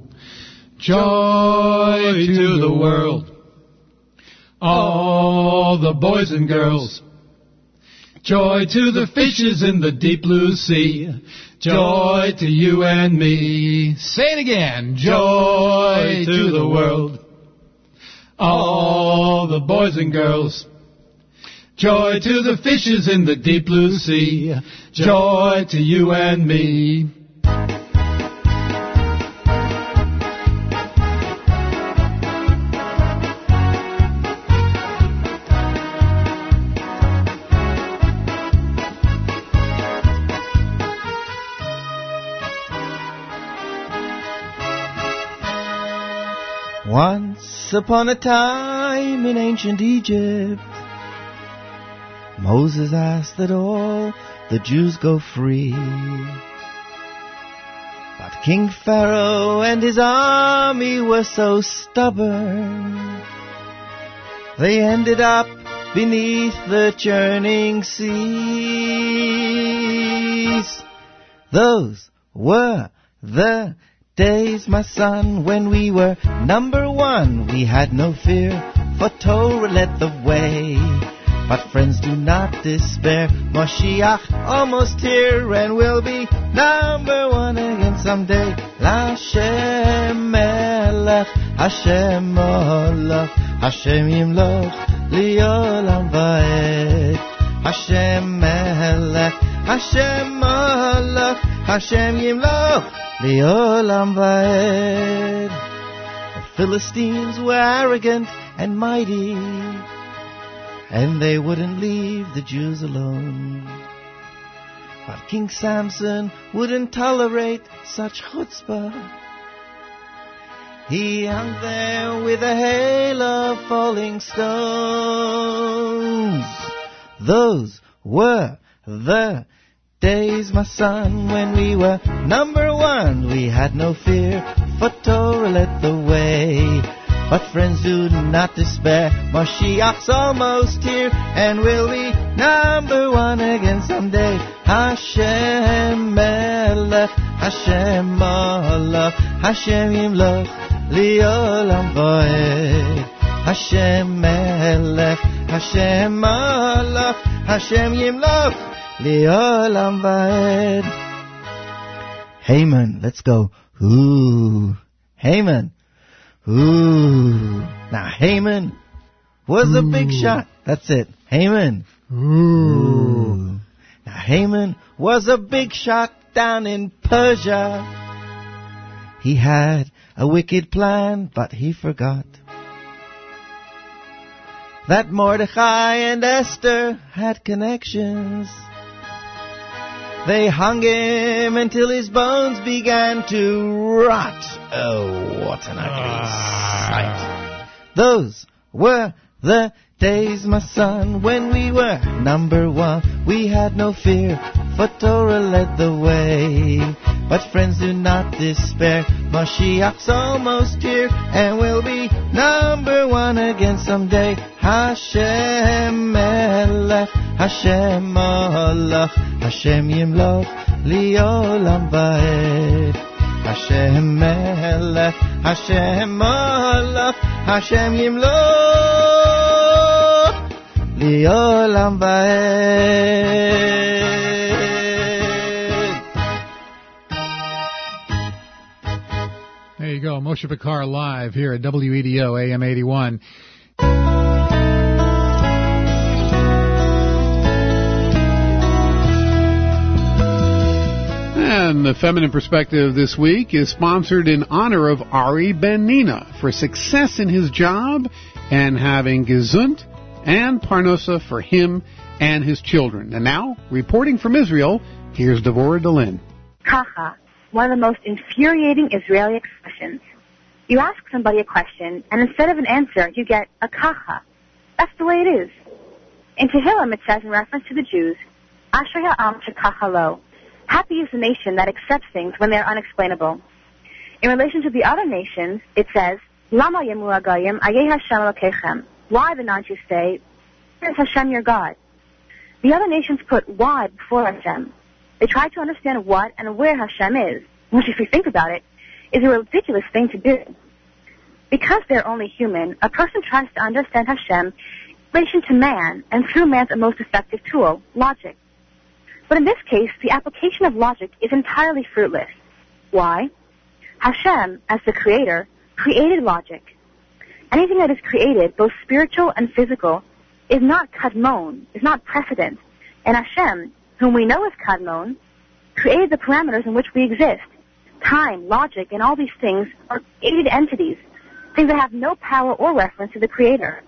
Joy to the world, all the boys and girls. Joy to the fishes in the deep blue sea. Joy to you and me. Say it again. Joy to the world, all the boys and girls. Joy to the fishes in the deep blue sea. Joy to you and me. Once upon a time in ancient Egypt, Moses asked that all the Jews go free. But King Pharaoh and his army were so stubborn, they ended up beneath the churning seas. Those were the days, my son, when we were number one. We had no fear, for Torah led the way. But friends, do not despair, Moshiach almost here, and we'll be number one again someday. L'Hashem Melech, Hashem Molech, Hashem Yimloch, Liolam Va'ed. Hashem Melech, Hashem Molech, Hashem Yimloch, Leolam Va'ed. The Philistines were arrogant and mighty, and they wouldn't leave the Jews alone. But King Samson wouldn't tolerate such chutzpah. He hung there with a hail of falling stones. Those were the days, my son, when we were number one. We had no fear, for Torah led the way. But friends, do not despair, Moshiach's almost here, and we'll be number one again someday. Hashem Melech, Hashem Molech, Hashem Yimloch, Liolam Va'ed. Hashem Melech, Hashem Molech, Hashem Yimloch, Leolam Va'ed. Haman, let's go. Ooh, Haman. Ooh. Now Haman was a big shot. That's it. Haman. Ooh. Now Haman was a big shot down in Persia. He had a wicked plan, but he forgot that Mordecai and Esther had connections. They hung him until his bones began to rot. Oh, what an ugly sight. Those were the days, my son, when we were number one. We had no fear, for Torah led the way. But friends, do not despair, Moshiach's almost here, and we'll be number one again someday. Hashem Melech, Hashem Molech, Hashem Yimloch, Liolam Va'ed. Hashem Melech, Hashem Molech, Hashem Yimloch, Liolam Va'ed. There you go, Moshe Bakar live here at WEDO AM 81. And the Feminine Perspective this week is sponsored in honor of Ari Ben Nina for success in his job and having gesund and parnosa for him and his children. And now, reporting from Israel, here's Devorah Delin. Kacha, one of the most infuriating Israeli expressions. You ask somebody a question, and instead of an answer, you get a kacha. That's the way it is. In Tehillim, it says in reference to the Jews, Asher ha'am shekacha lo. Happy is the nation that accepts things when they are unexplainable. In relation to the other nations, it says, Lama yemu agayim ayeh Hashem elokechem. Why, the non-Jews say, where is Hashem your God? The other nations put why before Hashem. They try to understand what and where Hashem is, which, if you think about it, is a ridiculous thing to do. Because they're only human, a person tries to understand Hashem in relation to man and through man's most effective tool, logic. But in this case, the application of logic is entirely fruitless. Why? Hashem, as the creator, created logic. Anything that is created, both spiritual and physical, is not kadmon, is not precedent. And Hashem, whom we know as kadmon, created the parameters in which we exist. Time, logic, and all these things are created entities, things that have no power or reference to the creator.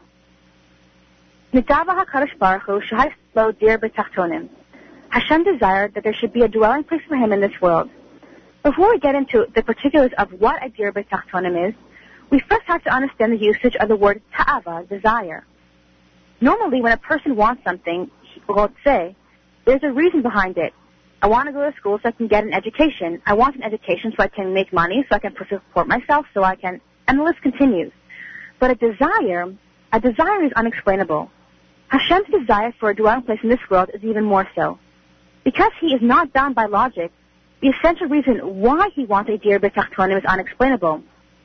Hashem desired that there should be a dwelling place for him in this world. Before we get into the particulars of what a dir b'tachtonim is, we first have to understand the usage of the word ta'ava, desire. Normally, when a person wants something, he will say, there's a reason behind it. I want to go to school so I can get an education. I want an education so I can make money, so I can support myself, so I can, and the list continues. But a desire is unexplainable. Hashem's desire for a dwelling place in this world is even more so. Because he is not bound by logic, the essential reason why he wants a dir b'tachtonim is unexplainable.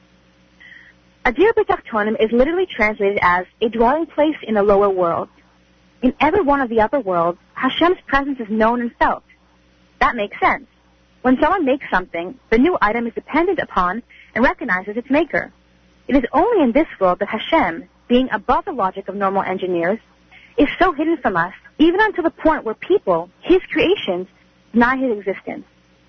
A dir b'tachtonim is literally translated as a dwelling place in the lower world. In every one of the upper worlds, Hashem's presence is known and felt. That makes sense. When someone makes something, the new item is dependent upon and recognizes its maker. It is only in this world that Hashem, being above the logic of normal engineers, is so hidden from us, even until the point where people, his creations, deny his existence.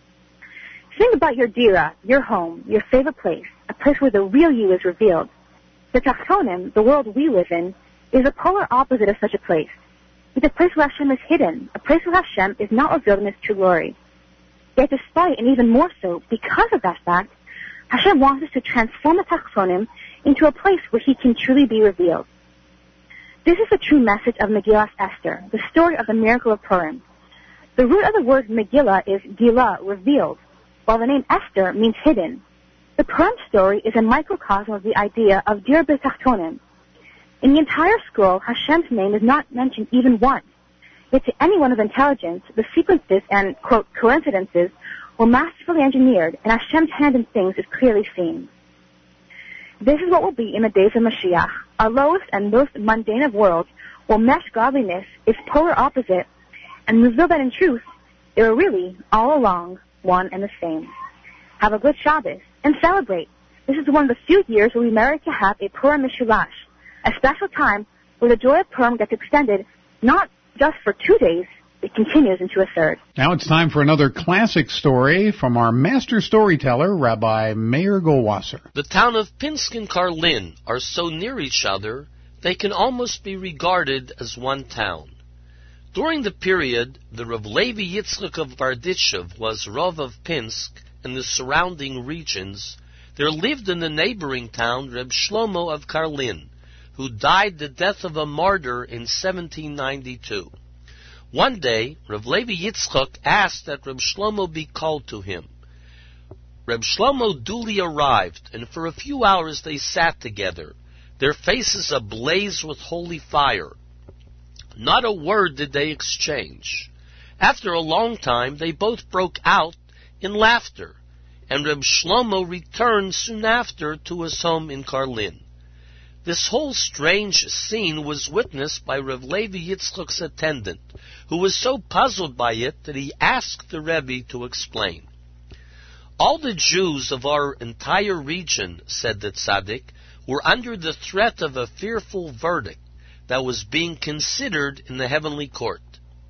Think about your dira, your home, your favorite place, a place where the real you is revealed. The Tachtonim, the world we live in, is the polar opposite of such a place. It's a place where Hashem is hidden, a place where Hashem is not revealed in his true glory. Yet despite, and even more so, because of that fact, Hashem wants us to transform the Tachtonim into a place where he can truly be revealed. This is the true message of Megillah Esther, the story of the miracle of Purim. The root of the word Megillah is Gilah, revealed, while the name Esther means hidden. The Purim story is a microcosm of the idea of dir b'tachtonim. In the entire scroll, Hashem's name is not mentioned even once. Yet to anyone of intelligence, the sequences and, quote, coincidences were masterfully engineered, and Hashem's hand in things is clearly seen. This is what will be in the days of Mashiach. Our lowest and most mundane of worlds will mesh godliness, its polar opposite, and reveal that in truth, they were really, all along, one and the same. Have a good Shabbos, and celebrate. This is one of the few years where we merit to have a Purim Mishulash, a special time where the joy of Purim gets extended not just for 2 days, it continues into a third. Now it's time for another classic story from our master storyteller, Rabbi Meir Goldwasser. The town of Pinsk and Karlin are so near each other, they can almost be regarded as one town. During the period, the Rav Levi Yitzchak of Barditchev was Rav of Pinsk and the surrounding regions. There lived in the neighboring town Reb Shlomo of Karlin, who died the death of a martyr in 1792. One day, Rav Levi Yitzchak asked that Reb Shlomo be called to him. Reb Shlomo duly arrived, and for a few hours they sat together, their faces ablaze with holy fire. Not a word did they exchange. After a long time, they both broke out in laughter, and Reb Shlomo returned soon after to his home in Karlin. This whole strange scene was witnessed by Rav Levi Yitzchak's attendant, who was so puzzled by it that he asked the Rebbe to explain. All the Jews of our entire region, said the tzaddik, were under the threat of a fearful verdict that was being considered in the heavenly court.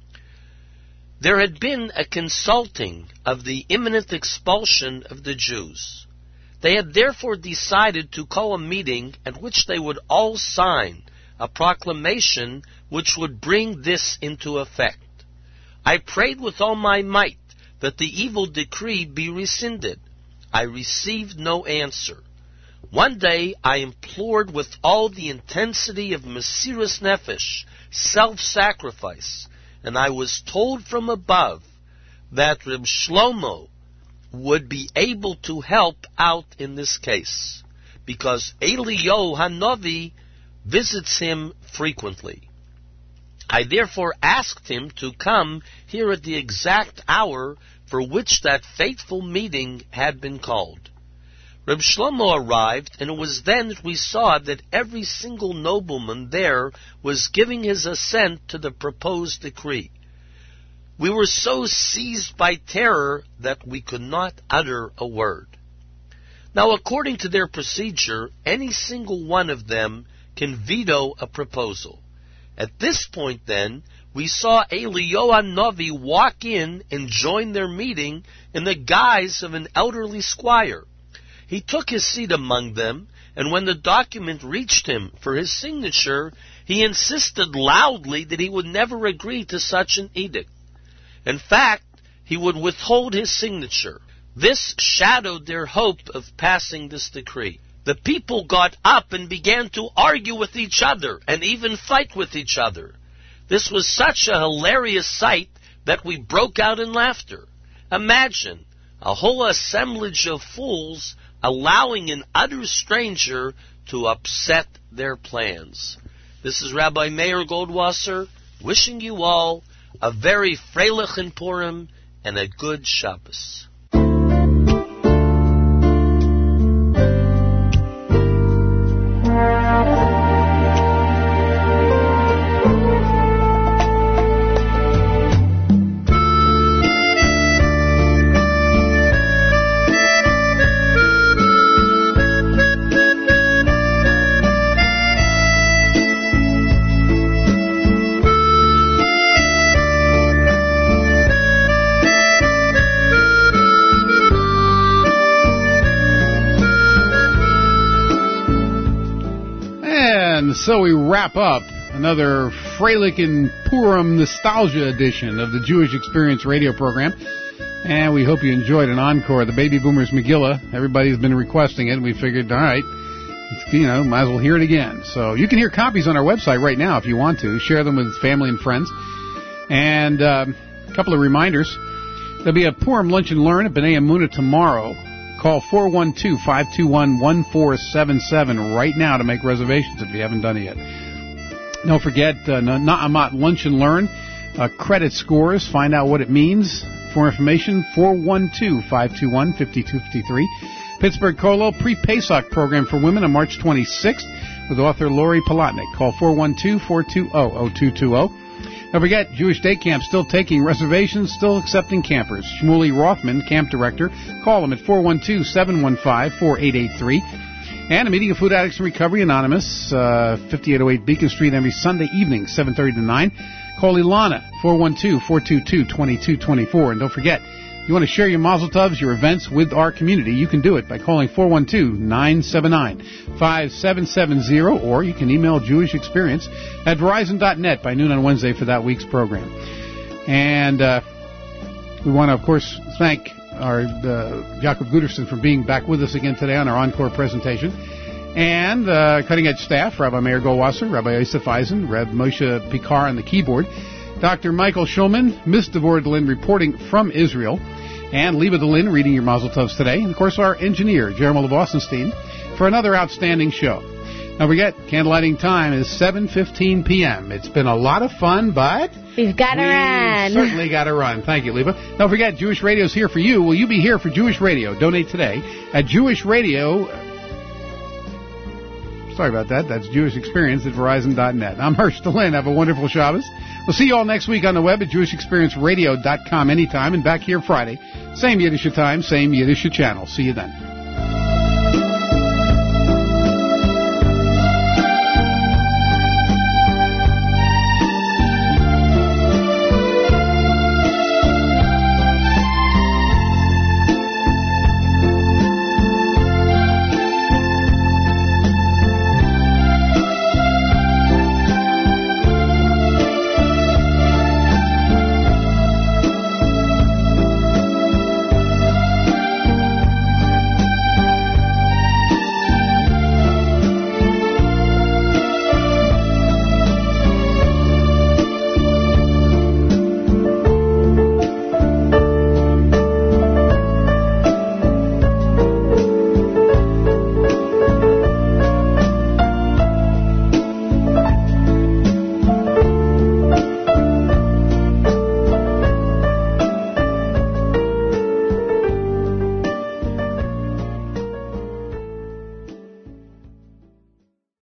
There had been a consulting of the imminent expulsion of the Jews. They had therefore decided to call a meeting at which they would all sign a proclamation which would bring this into effect. I prayed with all my might that the evil decree be rescinded. I received no answer. One day I implored with all the intensity of Mesiras Nefesh, self-sacrifice, and I was told from above, that Reb Shlomo would be able to help out in this case, because Eliyahu Hanavi visits him frequently. I therefore asked him to come here at the exact hour for which that fateful meeting had been called. Reb Shlomo arrived, and it was then that we saw that every single nobleman there was giving his assent to the proposed decree. We were so seized by terror that we could not utter a word. Now, according to their procedure, any single one of them can veto a proposal. At this point, then, we saw Eliyahu Hanavi walk in and join their meeting in the guise of an elderly squire. He took his seat among them, and when the document reached him for his signature, he insisted loudly that he would never agree to such an edict. In fact, he would withhold his signature. This shadowed their hope of passing this decree. The people got up and began to argue with each other and even fight with each other. This was such a hilarious sight that we broke out in laughter. Imagine a whole assemblage of fools allowing an utter stranger to upset their plans. This is Rabbi Meir Goldwasser wishing you all a very Freilichen Purim and a good Shabbos. So we wrap up another Freilichen Purim Nostalgia edition of the Jewish Experience radio program. And we hope you enjoyed an encore of the Baby Boomers Megillah. Everybody's been requesting it, and we figured, all right, might as well hear it again. So you can hear copies on our website right now if you want to. Share them with family and friends. And a couple of reminders. There'll be a Purim Lunch and Learn at B'nai Emunah tomorrow. Call 412-521-1477 right now to make reservations if you haven't done it yet. Don't forget Na'amat Lunch and Learn, credit scores. Find out what it means. For information, 412-521-5253. Pittsburgh Kolo Pre-Pesach program for women on March 26th with author Lori Palatnik. Call 412-420-0220. Don't forget, Jewish Day Camp still taking reservations, still accepting campers. Shmuley Rothman, camp director. Call him at 412-715-4883. And a meeting of Food Addicts and Recovery Anonymous, 5808 Beacon Street every Sunday evening, 7:30 to 9. Call Ilana, 412-422-2224. And don't forget, if you want to share your Mazel Tovs, your events with our community, you can do it by calling 412-979-5770, or you can email Jewish Experience at Verizon.net by noon on Wednesday for that week's program. And we want to, of course, thank our Jacob Guderson for being back with us again today on our encore presentation. And cutting edge staff, Rabbi Meir Goldwasser, Rabbi Yosef Eisen, Reb Moshe Pikar on the keyboard, Dr. Michael Schulman, Miss Devor Delin reporting from Israel, and Liba Delin reading your Mazel Tovs today, and of course our engineer, Jeremy Levosenstein, for another outstanding show. Don't forget, candlelighting time is 7:15 p.m. It's been a lot of fun, but we've got to run. Certainly got to run. Thank you, Liba. Don't forget, Jewish Radio's here for you. Will you be here for Jewish Radio? Donate today at Jewish Radio. Sorry about that. That's Jewish Experience at Verizon.net. I'm Hersh Delin. Have a wonderful Shabbos. We'll see you all next week on the web at JewishExperienceRadio.com anytime, and back here Friday. Same Yiddish time, same Yiddish channel. See you then.